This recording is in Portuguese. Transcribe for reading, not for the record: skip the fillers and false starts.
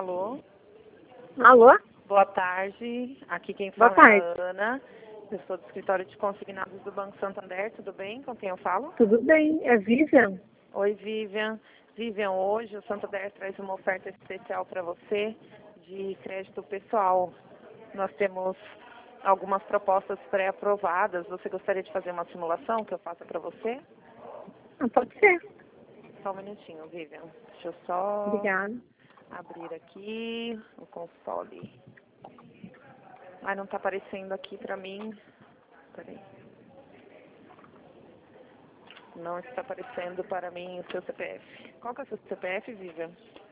Alô? Alô? Boa tarde. Aqui quem Boa fala é tarde. a Ana. Eu sou do escritório de consignados do Banco Santander. Tudo bem? Com quem eu falo? Tudo bem? É Vivian? Oi, Vivian. Vivian, hoje o Santander traz uma oferta especial para você de crédito pessoal. Nós temos algumas propostas pré-aprovadas. Você gostaria de fazer uma simulação que eu faça para você? Ah, pode ser. Só um minutinho, Vivian. Deixa eu só Obrigada. abrir aqui o console. Ai, não está aparecendo aqui para mim. Peraí. Não está aparecendo para mim o seu CPF. Qual que é o seu CPF, Vivian?